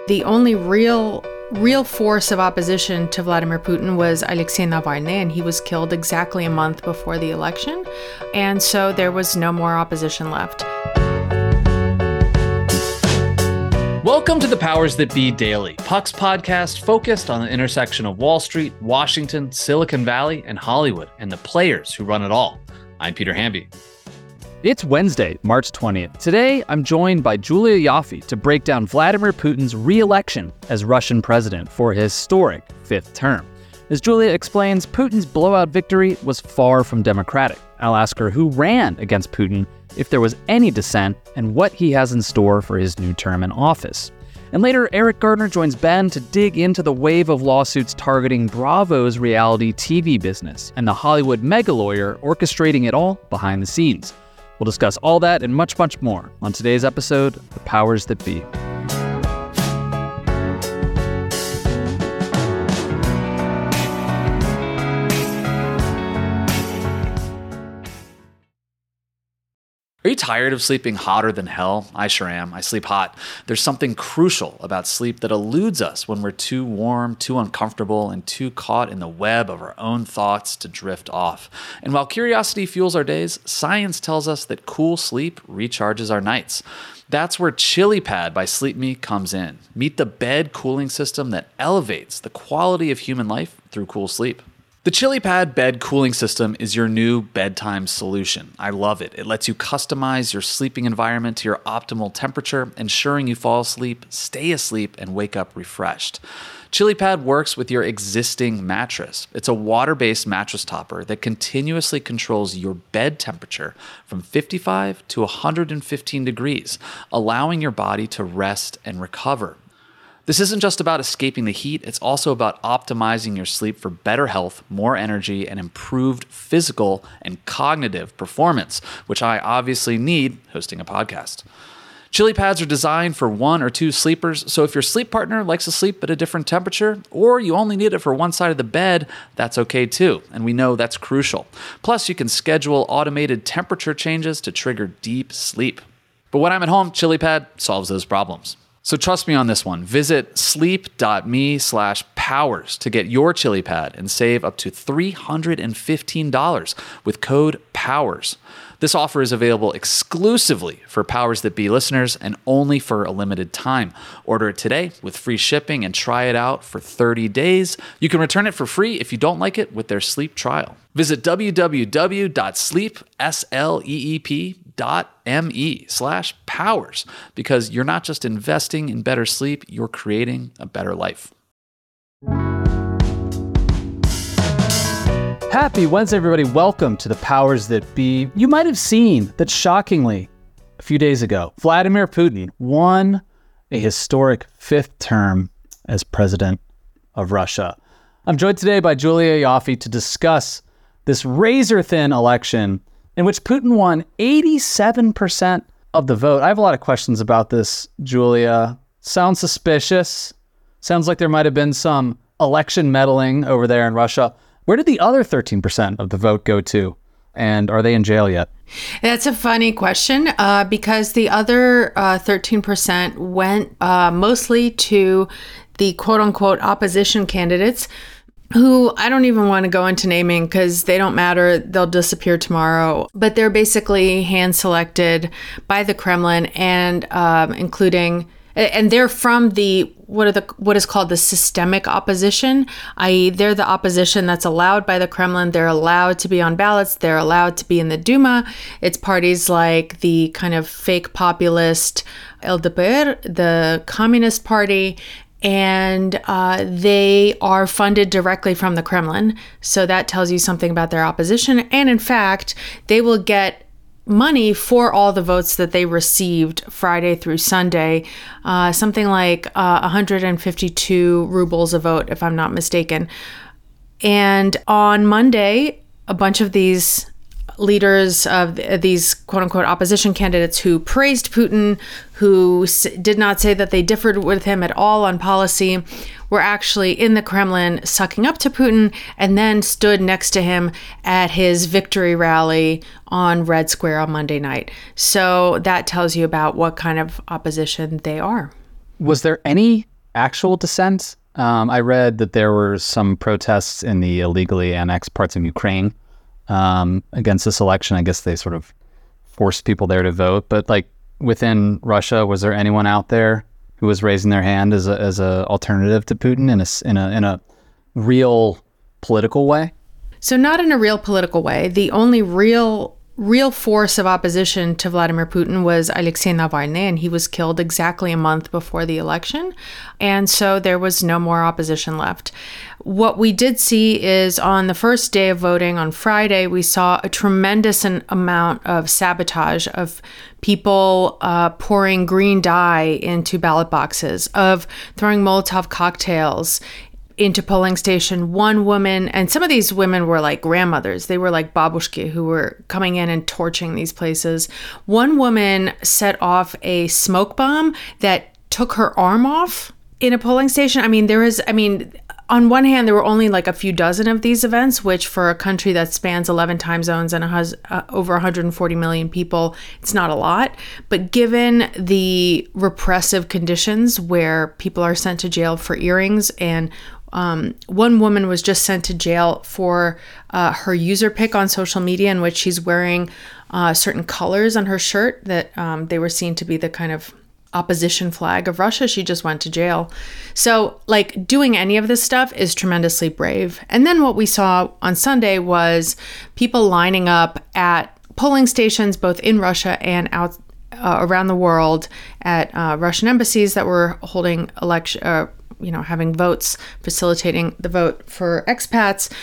The only real force of opposition to Vladimir Putin was Alexei Navalny, and he was killed exactly a month before the election. And so there was no more opposition left. Welcome to the Powers That Be Daily, Puck's podcast focused on the intersection of Wall Street, Washington, Silicon Valley, and Hollywood, and the players who run it all. I'm Peter Hamby. It's Wednesday, March 20th. Today, I'm joined by Julia Ioffe to break down Vladimir Putin's re-election as Russian president for his historic fifth term. As Julia explains, Putin's blowout victory was far from democratic. I'll ask her who ran against Putin, if there was any dissent, and what he has in store for his new term in office. And later, Eric Gardner joins Ben to dig into the wave of lawsuits targeting Bravo's reality TV business and the Hollywood mega lawyer orchestrating it all behind the scenes. We'll discuss all that and much, much more on today's episode of The Powers That Be. Are you tired of sleeping hotter than hell? I sure am. I sleep hot. There's something crucial about sleep that eludes us when we're too warm, too uncomfortable, and too caught in the web of our own thoughts to drift off. And while curiosity fuels our days, science tells us that cool sleep recharges our nights. That's where ChiliPad by Sleep Me comes in. Meet the bed cooling system that elevates the quality of human life through cool sleep. The ChiliPad bed cooling system is your new bedtime solution. I love it. It lets you customize your sleeping environment to your optimal temperature, ensuring you fall asleep, stay asleep, and wake up refreshed. ChiliPad works with your existing mattress. It's a water-based mattress topper that continuously controls your bed temperature from 55 to 115 degrees, allowing your body to rest and recover. This isn't just about escaping the heat, it's also about optimizing your sleep for better health, more energy, and improved physical and cognitive performance, which I obviously need hosting a podcast. ChiliPads are designed for one or two sleepers, so if your sleep partner likes to sleep at a different temperature, or you only need it for one side of the bed, that's okay too, and we know that's crucial. Plus, you can schedule automated temperature changes to trigger deep sleep. But when I'm at home, ChiliPad solves those problems. So trust me on this one. Visit sleep.me/powers to get your ChiliPad and save up to $315 with code POWERS. This offer is available exclusively for Powers That Be listeners and only for a limited time. Order it today with free shipping and try it out for 30 days. You can return it for free if you don't like it with their sleep trial. Visit www.sleep.me/powers because you're not just investing in better sleep, you're creating a better life. Happy Wednesday, everybody. Welcome to The Powers That Be. You might have seen that shockingly, a few days ago, Vladimir Putin won a historic fifth term as president of Russia. I'm joined today by Julia Ioffe to discuss this razor-thin election in which Putin won 87% of the vote. I have a lot of questions about this, Julia. Sounds suspicious. Sounds like there might have been some election meddling over there in Russia. Where did the other 13% of the vote go to? And are they in jail yet? That's a funny question because the other 13% went mostly to the quote-unquote opposition candidates who I don't even want to go into naming because they don't matter. They'll disappear tomorrow. But they're basically hand-selected by the Kremlin and including... And they're from what is called the systemic opposition, i.e. they're the opposition that's allowed by the Kremlin. They're allowed to be on ballots. They're allowed to be in the Duma. It's parties like the kind of fake populist LDPR, the Communist Party, and they are funded directly from the Kremlin. So that tells you something about their opposition. And in fact, they will get money for all the votes that they received Friday through Sunday, something like 152 rubles a vote, if I'm not mistaken. And on Monday, a bunch of these leaders of these quote-unquote opposition candidates who praised Putin, who did not say that they differed with him at all on policy, were actually in the Kremlin sucking up to Putin and then stood next to him at his victory rally on Red Square on Monday night. So that tells you about what kind of opposition they are. Was there any actual dissent. I read that there were some protests in the illegally annexed parts of Ukraine against this election. I guess they sort of forced people there to vote. But like within Russia, was there anyone out there who was raising their hand as a alternative to Putin in a real political way? So not in a real political way. The only real force of opposition to Vladimir Putin was Alexei Navalny, and he was killed exactly a month before the election. And so there was no more opposition left. What we did see is on the first day of voting on Friday, we saw a tremendous amount of sabotage of people pouring green dye into ballot boxes, of throwing Molotov cocktails into polling station. One woman, and some of these women were like grandmothers, they were like babushki who were coming in and torching these places. One woman set off a smoke bomb that took her arm off in a polling station. On one hand, there were only like a few dozen of these events, which for a country that spans 11 time zones and has over 140 million people, it's not a lot. But given the repressive conditions where people are sent to jail for earrings, and one woman was just sent to jail for her user pic on social media in which she's wearing certain colors on her shirt that they were seen to be the kind of opposition flag of Russia. She just went to jail. So like doing any of this stuff is tremendously brave. And then what we saw on Sunday was people lining up at polling stations, both in Russia and out around the world, at Russian embassies that were holding having votes, facilitating the vote for expats.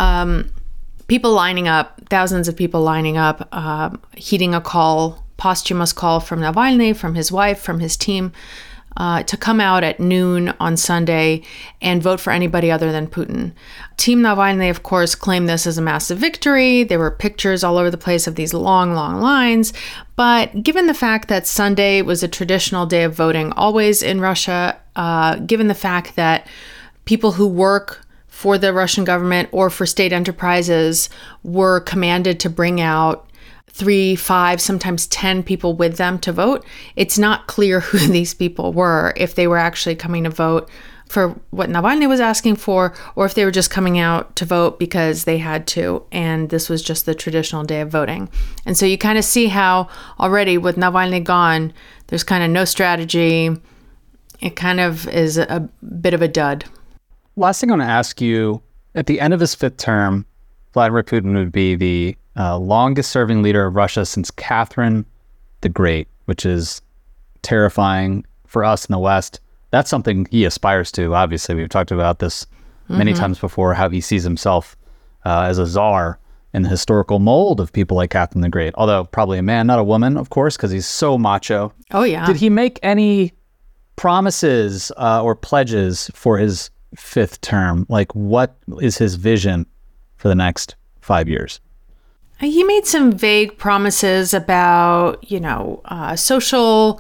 People lining up, thousands of people lining up, heeding a posthumous call from Navalny, from his wife, from his team, to come out at noon on Sunday and vote for anybody other than Putin. Team Navalny, of course, claimed this as a massive victory. There were pictures all over the place of these long, long lines. But given the fact that Sunday was a traditional day of voting always in Russia, given the fact that people who work for the Russian government or for state enterprises were commanded to bring out 3, 5, sometimes 10 people with them to vote, it's not clear who these people were, if they were actually coming to vote for what Navalny was asking for, or if they were just coming out to vote because they had to, and this was just the traditional day of voting. And so you kind of see how already with Navalny gone, there's kind of no strategy. It kind of is a bit of a dud. Last thing I want to ask you, at the end of his 5th term, Vladimir Putin would be the longest serving leader of Russia since Catherine the Great, which is terrifying for us in the West. That's something he aspires to. Obviously, we've talked about this many times before, how he sees himself as a czar in the historical mold of people like Catherine the Great, although probably a man, not a woman, of course, because he's so macho. Oh, yeah. Did he make any promises or pledges for his 5th term? Like, what is his vision for the next 5 years? He made some vague promises about, social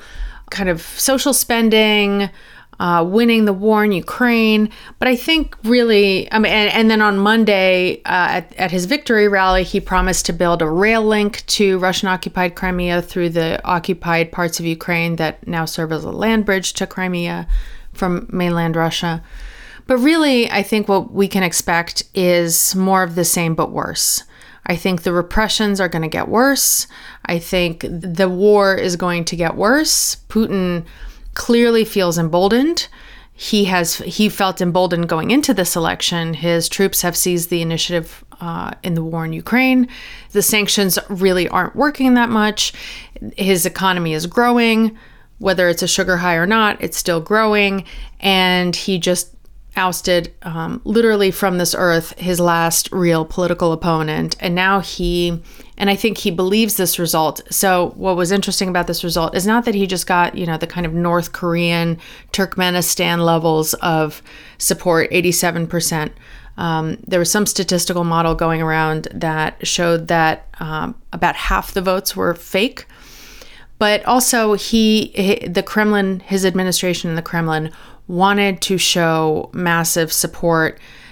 spending, winning the war in Ukraine. But I think really, and then on Monday at his victory rally, he promised to build a rail link to Russian-occupied Crimea through the occupied parts of Ukraine that now serve as a land bridge to Crimea from mainland Russia. But really, I think what we can expect is more of the same, but worse. I think the repressions are going to get worse. I think the war is going to get worse. Putin clearly feels emboldened. He felt emboldened going into this election. His troops have seized the initiative in the war in Ukraine. The sanctions really aren't working that much. His economy is growing. Whether it's a sugar high or not, it's still growing. And he just ousted literally from this earth his last real political opponent. And now I think he believes this result. So what was interesting about this result is not that he just got, the kind of North Korean, Turkmenistan levels of support, 87%. There was some statistical model going around that showed that about half the votes were fake. But also the Kremlin, his administration in the Kremlin, wanted to show massive support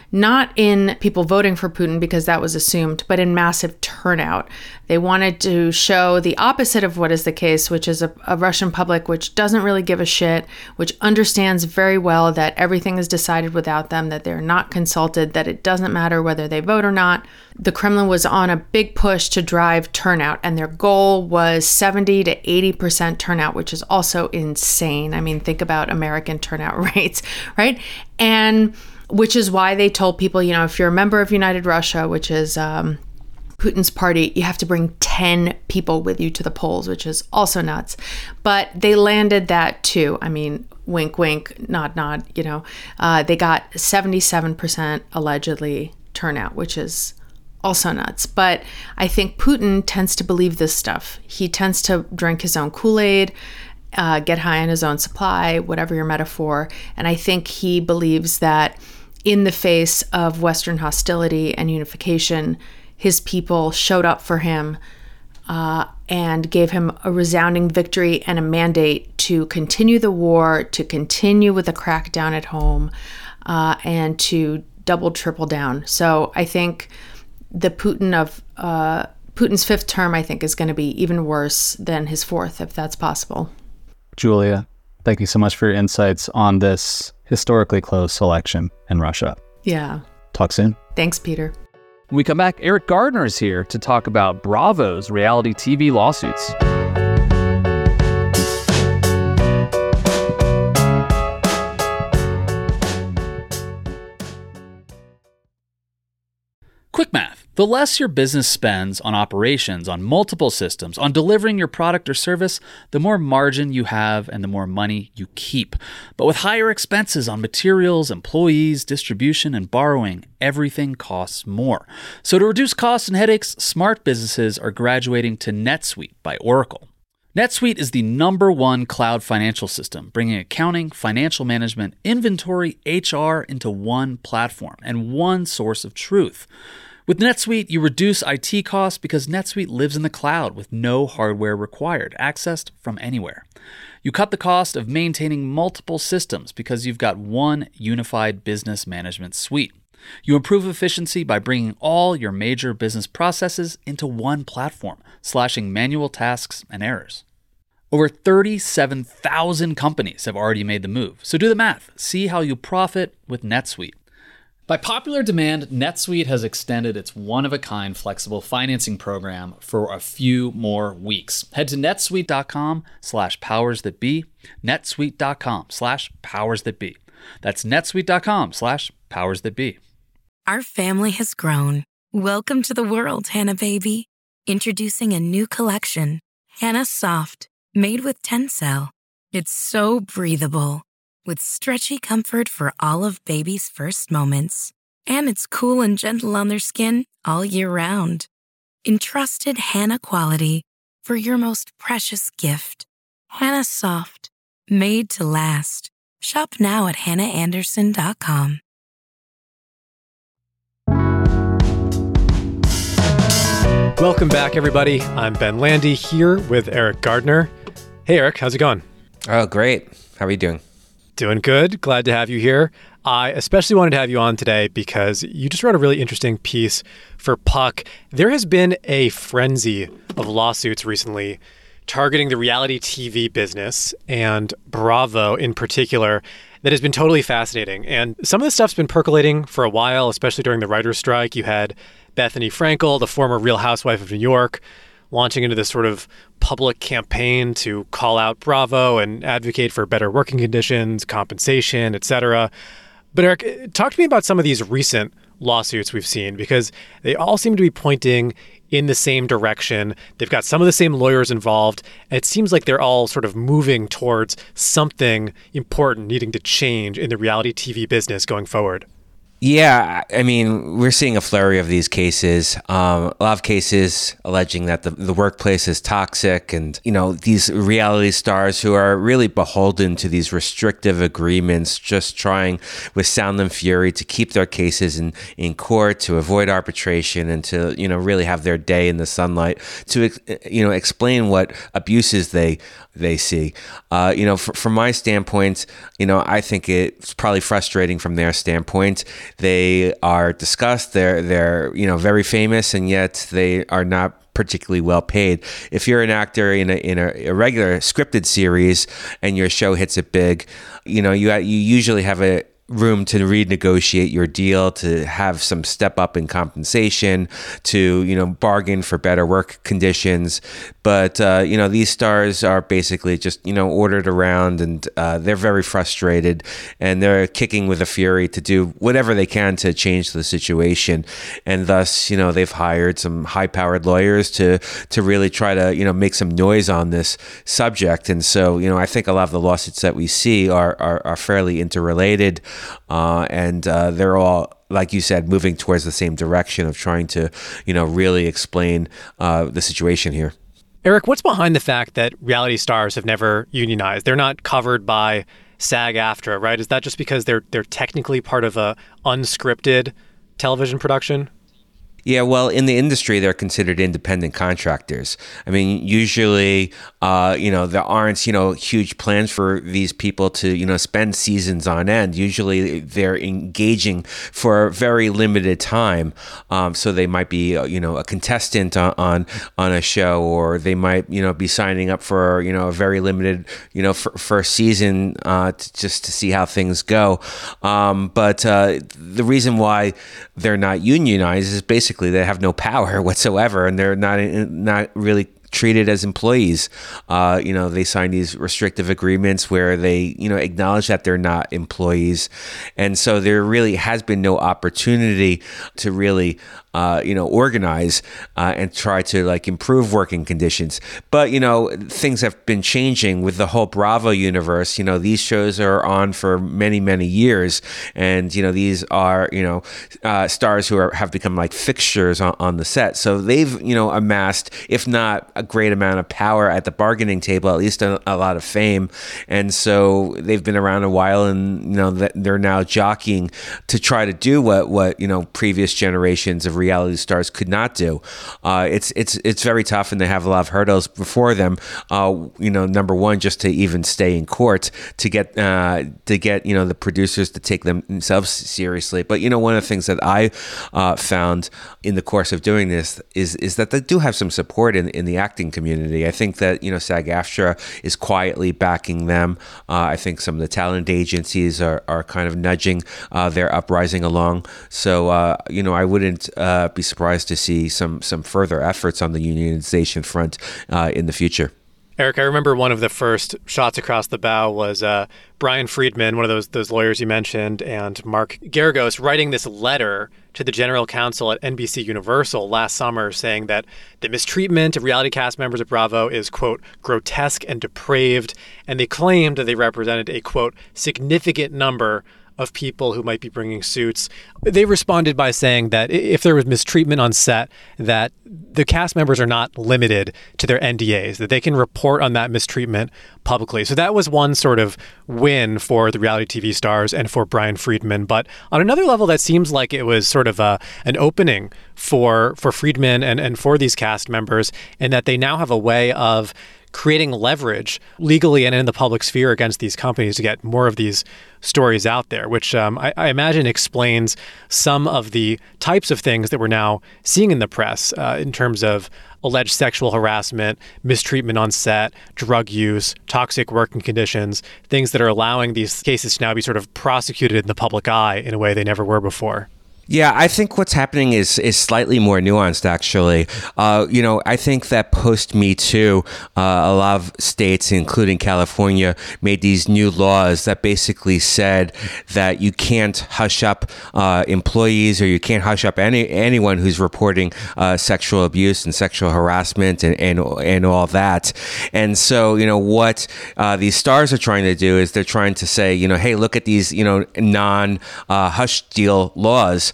not in people voting for Putin because that was assumed, but in massive turnout. They wanted to show the opposite of what is the case, which is a Russian public which doesn't really give a shit, which understands very well that everything is decided without them, that they're not consulted, that it doesn't matter whether they vote or not. The Kremlin was on a big push to drive turnout, and their goal was 70 to 80% turnout, which is also insane. I mean, think about American turnout rates, right? And which is why they told people, if you're a member of United Russia, which is Putin's party, you have to bring 10 people with you to the polls, which is also nuts. But they landed that too. I mean, wink, wink, nod, nod, they got 77% allegedly turnout, which is also nuts. But I think Putin tends to believe this stuff. He tends to drink his own Kool-Aid, get high on his own supply, whatever your metaphor. And I think he believes that in the face of Western hostility and unification, his people showed up for him and gave him a resounding victory and a mandate to continue the war, to continue with the crackdown at home, and to double, triple down. So I think the Putin's fifth term, I think, is going to be even worse than his fourth, if that's possible. Julia, thank you so much for your insights on this historically close election in Russia. Yeah. Talk soon. Thanks, Peter. When we come back, Eric Gardner is here to talk about Bravo's reality TV lawsuits. Quick math. The less your business spends on operations, on multiple systems, on delivering your product or service, the more margin you have and the more money you keep. But with higher expenses on materials, employees, distribution, and borrowing, everything costs more. So to reduce costs and headaches, smart businesses are graduating to NetSuite by Oracle. NetSuite is the #1 cloud financial system, bringing accounting, financial management, inventory, HR into one platform and one source of truth. With NetSuite, you reduce IT costs because NetSuite lives in the cloud with no hardware required, accessed from anywhere. You cut the cost of maintaining multiple systems because you've got one unified business management suite. You improve efficiency by bringing all your major business processes into one platform, slashing manual tasks and errors. Over 37,000 companies have already made the move. So do the math. See how you profit with NetSuite. By popular demand, NetSuite has extended its one-of-a-kind flexible financing program for a few more weeks. Head to netsuite.com/powersthatbe, netsuite.com/powersthatbe. That's netsuite.com/powersthatbe. Our family has grown. Welcome to the world, Hannah baby. Introducing a new collection, Hannah Soft, made with Tencel. It's so breathable, with stretchy comfort for all of baby's first moments. And it's cool and gentle on their skin all year round. Entrusted Hannah quality for your most precious gift. Hannah Soft, made to last. Shop now at hannahanderson.com. Welcome back, everybody. I'm Ben Landy here with Eric Gardner. Hey, Eric, how's it going? Oh, great. How are you doing? Doing good. Glad to have you here. I especially wanted to have you on today because you just wrote a really interesting piece for Puck. There has been a frenzy of lawsuits recently targeting the reality TV business and Bravo in particular that has been totally fascinating. And some of this stuff's been percolating for a while, especially during the writer's strike. You had Bethany Frankel, the former Real Housewife of New York, launching into this sort of public campaign to call out Bravo and advocate for better working conditions, compensation, etc. But Eric, talk to me about some of these recent lawsuits we've seen, because they all seem to be pointing in the same direction. They've got some of the same lawyers involved, and it seems like they're all sort of moving towards something important needing to change in the reality TV business going forward. Yeah, I mean, we're seeing a flurry of these cases. A lot of cases alleging that the workplace is toxic, and, these reality stars who are really beholden to these restrictive agreements, just trying with sound and fury to keep their cases in court, to avoid arbitration, and to, really have their day in the sunlight, to, explain what abuses they they see. From my standpoint, I think it's probably frustrating from their standpoint. They are discussed. They're very famous, and yet they are not particularly well paid. If you're an actor in a regular scripted series and your show hits it big, you usually have a room to renegotiate your deal, to have some step up in compensation, to bargain for better work conditions. But these stars are basically just ordered around, and they're very frustrated, and they're kicking with a fury to do whatever they can to change the situation. And thus they've hired some high-powered lawyers to really try to make some noise on this subject. And so I think a lot of the lawsuits that we see are fairly interrelated. And they're all, like you said, moving towards the same direction of trying to, really explain the situation here. Eric, what's behind the fact that reality stars have never unionized? They're not covered by SAG-AFTRA, right? Is that just because they're technically part of a unscripted television production? Yeah, well, in the industry, they're considered independent contractors. I mean, usually, there aren't, huge plans for these people to, spend seasons on end. Usually, they're engaging for a very limited time. So they might be, a contestant on a show, or they might, be signing up for, a very limited, first season just to see how things go. But the reason why they're not unionized is basically they have no power whatsoever, and they're not really treated as employees. They sign these restrictive agreements where they, acknowledge that they're not employees. And so there really has been no opportunity to really, organize and try to improve working conditions. But, things have been changing with the whole Bravo universe. These shows are on for many, many years. And, these are, stars who have become fixtures on the set. So they've, amassed, if not a great amount of power at the bargaining table, at least a lot of fame. And so they've been around a while, and, they're now jockeying to try to do what previous generations of reality stars could not do. It's very tough, and they have a lot of hurdles before them. Number one, just to even stay in court to get the producers to take themselves seriously. But one of the things that I found in the course of doing this is that they do have some support in the acting community. I think that SAG-AFTRA is quietly backing them. I think some of the talent agencies are kind of nudging their uprising along. So I wouldn't be surprised to see some further efforts on the unionization front in the future. Eric, I remember one of the first shots across the bow was Brian Friedman, one of those lawyers you mentioned, and Mark Geragos writing this letter to the general counsel at NBC Universal last summer saying that the mistreatment of reality cast members of Bravo is, quote, grotesque and depraved, and they claimed that they represented a, quote, significant number of people who might be bringing suits. They responded by saying that if there was mistreatment on set, that the cast members are not limited to their NDAs, that they can report on that mistreatment publicly. So that was one sort of win for the reality TV stars and for Brian Friedman. But on another level, that seems like it was sort of an opening for Friedman and for these cast members, and that they now have a way of creating leverage legally and in the public sphere against these companies to get more of these stories out there, which I imagine explains some of the types of things that we're now seeing in the press in terms of alleged sexual harassment, mistreatment on set, drug use, toxic working conditions, things that are allowing these cases to now be sort of prosecuted in the public eye in a way they never were before. Yeah, I think what's happening is slightly more nuanced, actually. I think that post-Me Too, a lot of states, including California, made these new laws that basically said that you can't hush up employees, or you can't hush up anyone who's reporting sexual abuse and sexual harassment and all that. And so, what these stars are trying to do is they're trying to say, hey, look at these, non-hush deal laws.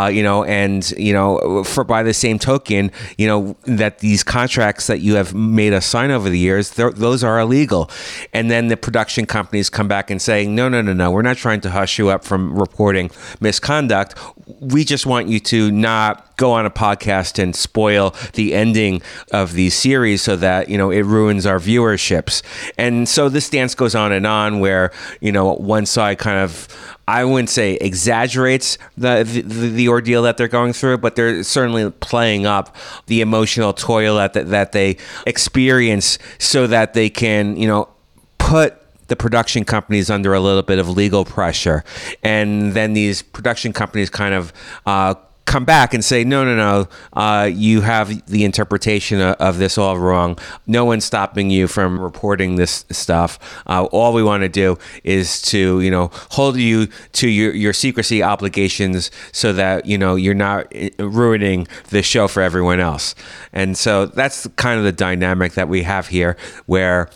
For by the same token, that these contracts that you have made us sign over the years, those are illegal. And then the production companies come back and say, no, we're not trying to hush you up from reporting misconduct. We just want you to not go on a podcast and spoil the ending of these series so that, it ruins our viewerships. And so this dance goes on where, one side kind of, I wouldn't say exaggerates the ordeal that they're going through, but they're certainly playing up the emotional toil that they experience so that they can, put the production companies under a little bit of legal pressure. And then these production companies kind of come back and say, no, you have the interpretation of this all wrong. No one's stopping you from reporting this stuff. All we want to do is to, hold you to your secrecy obligations so that, you're not ruining the show for everyone else. And so that's kind of the dynamic that we have here where,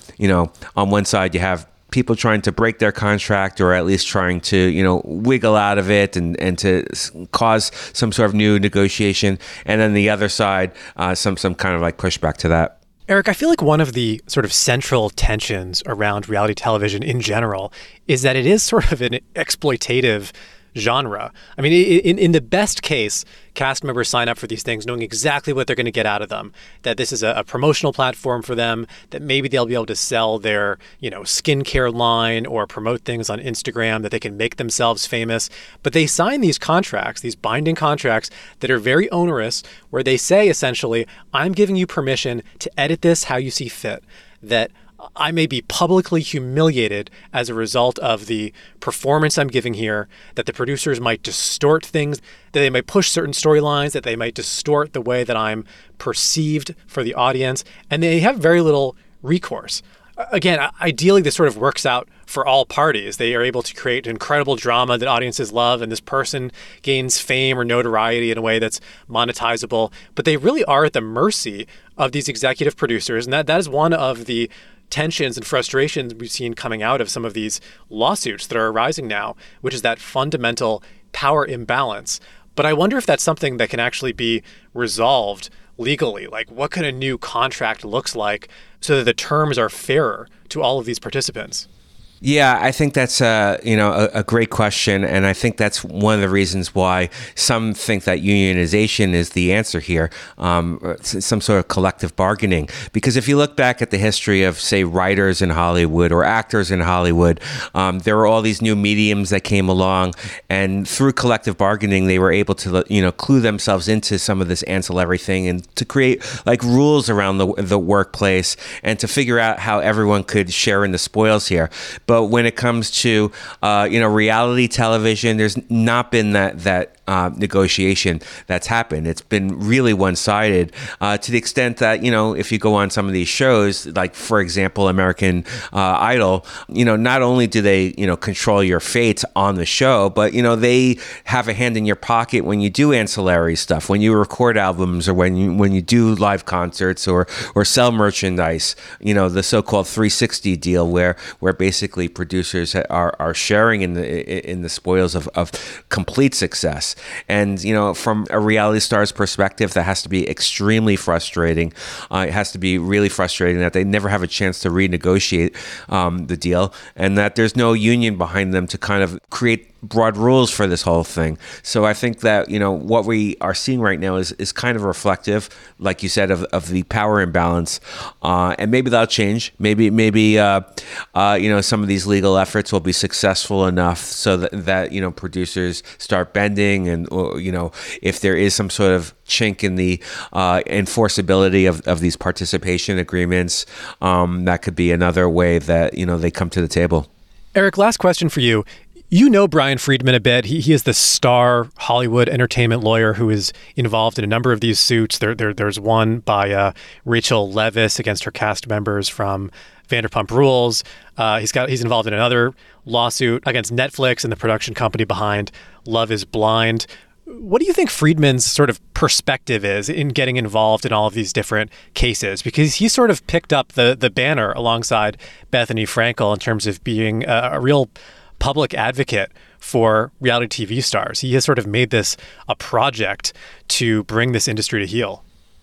on one side you have people trying to break their contract or at least trying to, wiggle out of it and to cause some sort of new negotiation. And then the other side, some kind of like pushback to that. Eric, I feel like one of the sort of central tensions around reality television in general is that it is sort of an exploitative genre. I mean, in the best case, cast members sign up for these things knowing exactly what they're going to get out of them, that this is a promotional platform for them, that maybe they'll be able to sell their, skincare line or promote things on Instagram, that they can make themselves famous. But they sign these contracts, these binding contracts that are very onerous, where they say essentially, I'm giving you permission to edit this how you see fit, that I may be publicly humiliated as a result of the performance I'm giving here, that the producers might distort things, that they might push certain storylines, that they might distort the way that I'm perceived for the audience, and they have very little recourse. Again, ideally, this sort of works out for all parties. They are able to create incredible drama that audiences love, and this person gains fame or notoriety in a way that's monetizable. But they really are at the mercy of these executive producers, and that is one of the tensions and frustrations we've seen coming out of some of these lawsuits that are arising now, which is that fundamental power imbalance. But I wonder if that's something that can actually be resolved legally. Like, what kind of new contract looks like so that the terms are fairer to all of these participants? Yeah, I think that's a great question, and I think that's one of the reasons why some think that unionization is the answer here, some sort of collective bargaining. Because if you look back at the history of, say, writers in Hollywood or actors in Hollywood, there were all these new mediums that came along, and through collective bargaining, they were able to clue themselves into some of this ancillary thing and to create like rules around the workplace and to figure out how everyone could share in the spoils here. But when it comes to, reality television, there's not been that negotiation that's happened. It's been really one-sided to the extent that, if you go on some of these shows, like, for example, American Idol, not only do they, control your fate on the show, but, they have a hand in your pocket when you do ancillary stuff, when you record albums or when you do live concerts or sell merchandise, the so-called 360 deal where basically producers are sharing in the spoils of complete success. And, from a reality star's perspective, that has to be extremely frustrating. It has to be really frustrating that they never have a chance to renegotiate the deal and that there's no union behind them to kind of create broad rules for this whole thing. So I think that, what we are seeing right now is kind of reflective, like you said, of the power imbalance. And maybe that'll change. Maybe some of these legal efforts will be successful enough so that producers start bending and, if there is some sort of chink in the enforceability of these participation agreements, that could be another way that, they come to the table. Eric, last question for you. You know Brian Friedman a bit. He is the star Hollywood entertainment lawyer who is involved in a number of these suits. There's one by Rachel Leviss against her cast members from Vanderpump Rules. He's involved in another lawsuit against Netflix and the production company behind Love is Blind. What do you think Friedman's sort of perspective is in getting involved in all of these different cases? Because he sort of picked up the banner alongside Bethany Frankel in terms of being a real public advocate for reality TV stars. He has sort of made this a project to bring this industry to heel.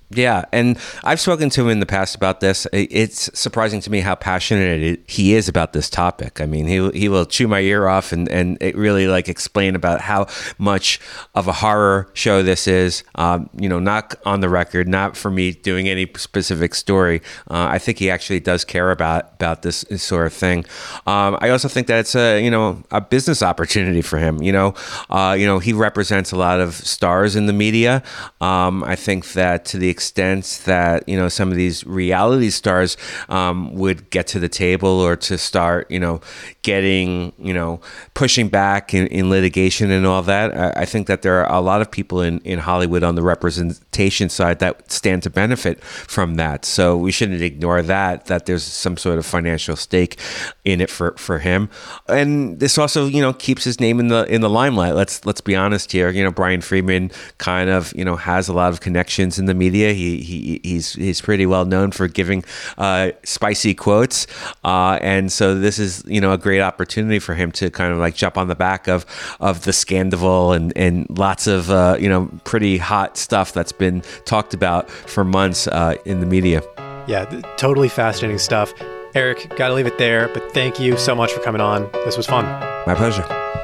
Yeah, and I've spoken to him in the past about this. It's surprising to me how passionate he is about this topic. I mean, he will chew my ear off and it really like explain about how much of a horror show this is. Not on the record, not for me doing any specific story. I think he actually does care about this sort of thing. I also think that it's a business opportunity for him. He represents a lot of stars in the media. I think that to the extent that some of these reality stars would get to the table or to start getting pushing back in litigation and all that, I think that there are a lot of people in Hollywood on the representation side that stand to benefit from that. So we shouldn't ignore that there's some sort of financial stake in it for him. And this also keeps his name in the limelight. Let's be honest here. Brian Friedman kind of has a lot of connections in the media. He's pretty well known for giving spicy quotes, and so this is a great opportunity for him to kind of like jump on the back of the scandal and lots of pretty hot stuff that's been talked about for months in the media. Yeah, totally fascinating stuff. Eric, got to leave it there, but thank you so much for coming on. This was fun. My pleasure.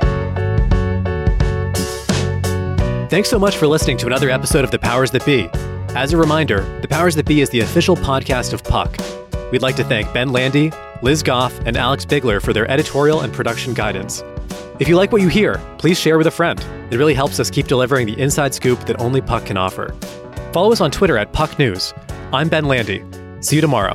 Thanks so much for listening to another episode of The Powers That Be. As a reminder, The Powers That Be is the official podcast of Puck. We'd like to thank Ben Landy, Liz Goff, and Alex Bigler for their editorial and production guidance. If you like what you hear, please share with a friend. It really helps us keep delivering the inside scoop that only Puck can offer. Follow us on Twitter at Puck News. I'm Ben Landy. See you tomorrow.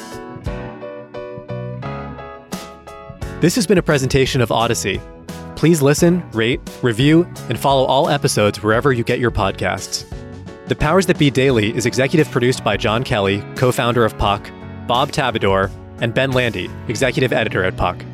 This has been a presentation of Odyssey. Please listen, rate, review, and follow all episodes wherever you get your podcasts. The Powers That Be Daily is executive produced by John Kelly, co-founder of Puck, Bob Tabador, and Ben Landy, executive editor at Puck.